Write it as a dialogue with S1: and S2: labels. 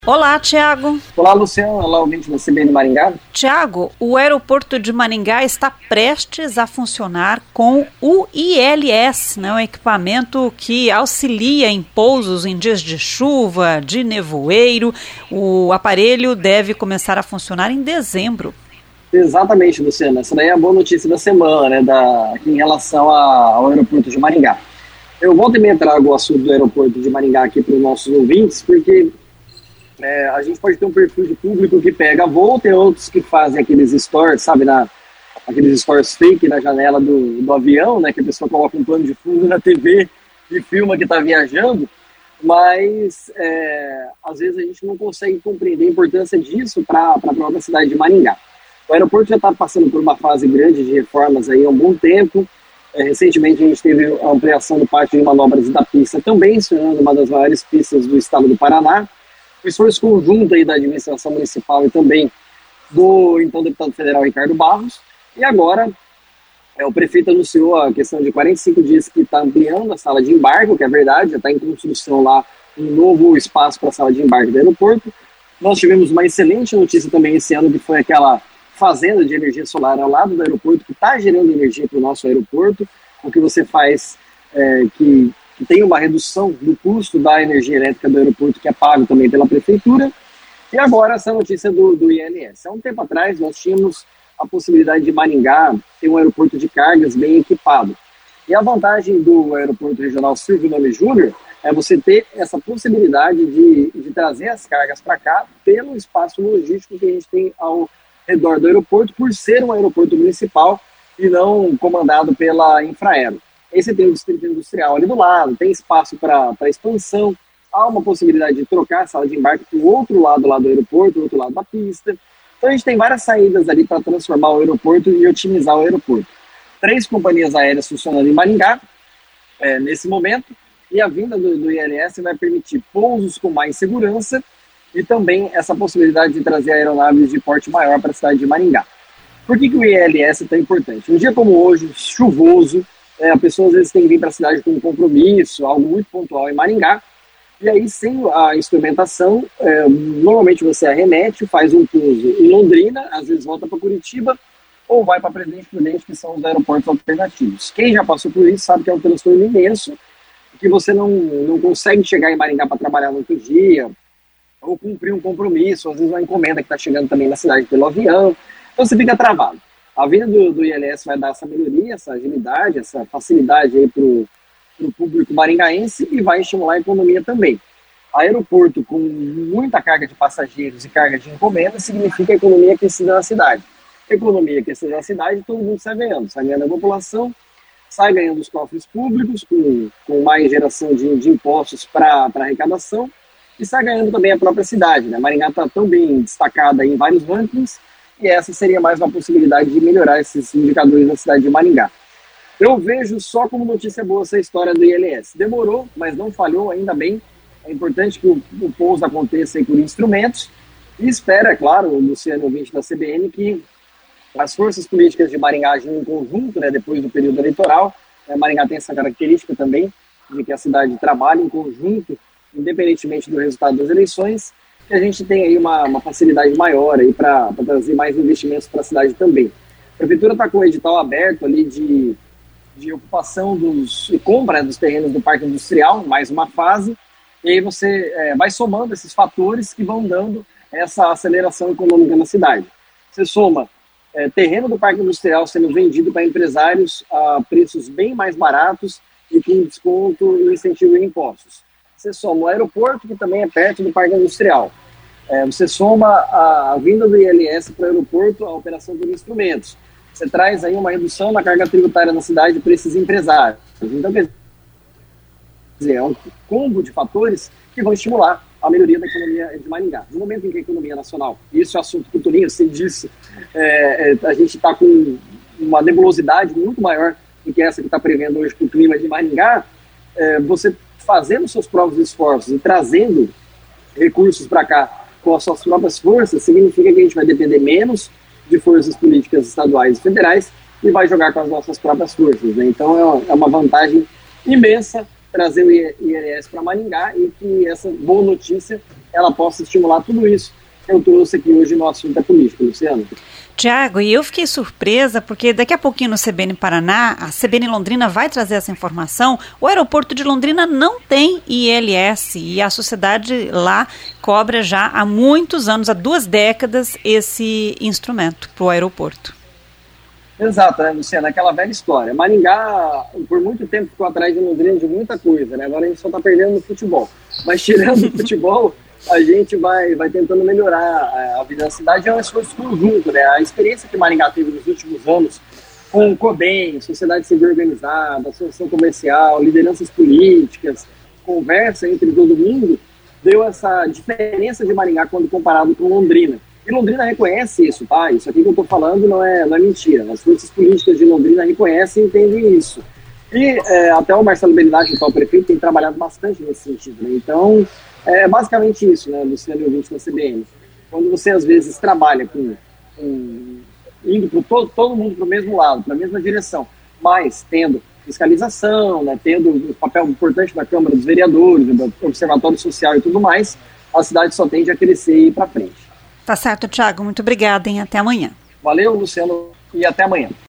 S1: Olá, Tiago.
S2: Olá, Luciano. Olá, ouvinte da CBN Maringá.
S1: Tiago, o aeroporto de Maringá está prestes a funcionar com o ILS, um equipamento que auxilia em pousos em dias de chuva, de nevoeiro. O aparelho deve começar a funcionar em dezembro.
S2: Exatamente, Luciano. Essa daí é a boa notícia da semana, aqui em relação ao aeroporto de Maringá. Eu volto e me trago o assunto do aeroporto de Maringá aqui para os nossos ouvintes, porque a gente pode ter um perfil de público que pega voo, tem outros que fazem aqueles stories, sabe, aqueles stories fake na janela do avião, né, que a pessoa coloca um plano de fundo na TV e filma que está viajando, mas às vezes a gente não consegue compreender a importância disso para a própria cidade de Maringá. O aeroporto já está passando por uma fase grande de reformas aí há um bom tempo. Recentemente a gente teve a ampliação do pátio de manobras da pista, também se tornando uma das maiores pistas do estado do Paraná. O esforço conjunto aí da administração municipal e também do então deputado federal Ricardo Barros. E agora o prefeito anunciou a questão de 45 dias que está ampliando a sala de embarque, que é verdade, já está em construção lá um novo espaço para a sala de embarque do aeroporto. Nós tivemos uma excelente notícia também esse ano, que foi aquela fazenda de energia solar ao lado do aeroporto, que está gerando energia para o nosso aeroporto. O que você faz que tem uma redução do custo da energia elétrica do aeroporto, que é pago também pela prefeitura. E agora essa notícia do ILS. Há um tempo atrás nós tínhamos a possibilidade de Maringá ter um aeroporto de cargas bem equipado. E a vantagem do aeroporto regional Silvio Nome Júnior é você ter essa possibilidade de trazer as cargas para cá pelo espaço logístico que a gente tem ao redor do aeroporto, por ser um aeroporto municipal e não comandado pela Infraero. Aí você tem o distrito industrial ali do lado, tem espaço para expansão, há uma possibilidade de trocar a sala de embarque para o outro lado lá do aeroporto, o outro lado da pista. Então a gente tem várias saídas ali para transformar o aeroporto e otimizar o aeroporto. 3 companhias aéreas funcionando em Maringá nesse momento, e a vinda do ILS vai permitir pousos com mais segurança e também essa possibilidade de trazer aeronaves de porte maior para a cidade de Maringá. Por que o ILS é tão importante? Um dia como hoje, chuvoso, a pessoa às vezes tem que vir para a cidade com um compromisso, algo muito pontual em Maringá, e aí sem a instrumentação, normalmente você arremete, faz um pouso em Londrina, às vezes volta para Curitiba, ou vai para Presidente Prudente, que são os aeroportos alternativos. Quem já passou por isso sabe que é um transtorno imenso, que você não consegue chegar em Maringá para trabalhar no outro dia, ou cumprir um compromisso, às vezes uma encomenda que está chegando também na cidade pelo avião, então você fica travado. A vinda do ILS vai dar essa melhoria, essa agilidade, essa facilidade aí para o público maringaense e vai estimular a economia também. Aeroporto com muita carga de passageiros e carga de encomendas significa economia aquecida na cidade. Economia aquecida na cidade, todo mundo sai ganhando a população, sai ganhando os cofres públicos com mais geração de impostos para arrecadação e sai ganhando também a própria cidade. Maringá está tão bem destacada em vários rankings, e essa seria mais uma possibilidade de melhorar esses indicadores da cidade de Maringá. Eu vejo só como notícia boa essa história do ILS. Demorou, mas não falhou, ainda bem. É importante que o pouso aconteça aí por instrumentos. E espero, é claro, o Luciano, ouvinte da CBN, que as forças políticas de Maringá agem em conjunto, depois do período eleitoral. Maringá tem essa característica também, de que a cidade trabalha em conjunto, independentemente do resultado das eleições, que a gente tem aí uma facilidade maior para trazer mais investimentos para a cidade também. A prefeitura está com o edital aberto ali de ocupação e compra dos terrenos do parque industrial, mais uma fase, e aí você vai somando esses fatores que vão dando essa aceleração econômica na cidade. Você soma terreno do parque industrial sendo vendido para empresários a preços bem mais baratos e com desconto e incentivo em impostos. Você soma o aeroporto, que também é perto do parque industrial. Você soma a vinda do ILS para o aeroporto, a operação por instrumentos. Você traz aí uma redução na carga tributária na cidade para esses empresários. Então, quer dizer, é um combo de fatores que vão estimular a melhoria da economia de Maringá. No momento em que a economia nacional, e isso é assunto culturinho, sei disso, a gente está com uma nebulosidade muito maior do que essa que está prevendo hoje para o clima de Maringá, você fazendo seus próprios esforços e trazendo recursos para cá com as suas próprias forças, significa que a gente vai depender menos de forças políticas estaduais e federais e vai jogar com as nossas próprias forças. Então é uma vantagem imensa trazer o ILS para Maringá e que essa boa notícia ela possa estimular tudo isso que eu trouxe aqui hoje no assunto da política, Luciano.
S1: Tiago, e eu fiquei surpresa porque daqui a pouquinho no CBN Paraná, a CBN Londrina vai trazer essa informação. O aeroporto de Londrina não tem ILS e a sociedade lá cobra já há muitos anos, há 2 décadas, esse instrumento para o aeroporto.
S2: Exato, né, Luciana? Aquela velha história. Maringá, por muito tempo, ficou atrás de Londrina de muita coisa, né? Agora a gente só está perdendo no futebol. Mas tirando o futebol, a gente vai tentando melhorar a vida da cidade. É um esforço conjunto, né? A experiência que Maringá teve nos últimos anos com o COBEM, Sociedade Civil Organizada, Associação Comercial, lideranças políticas, conversa entre todo mundo, deu essa diferença de Maringá quando comparado com Londrina. E Londrina reconhece isso, tá? Isso aqui que eu estou falando não é mentira. As forças políticas de Londrina reconhecem e entendem isso. E até o Marcelo Bellinati, o prefeito, tem trabalhado bastante nesse sentido, né? Então, é basicamente isso, né, Luciano e ouvinte da CBN. Quando você, às vezes, trabalha indo todo mundo para o mesmo lado, para a mesma direção, mas tendo fiscalização, né, tendo o papel importante da Câmara dos Vereadores, do Observatório Social e tudo mais, a cidade só tende a crescer e ir para frente.
S1: Tá certo, Tiago. Muito obrigada, hein? Até amanhã.
S2: Valeu, Luciano, e até amanhã.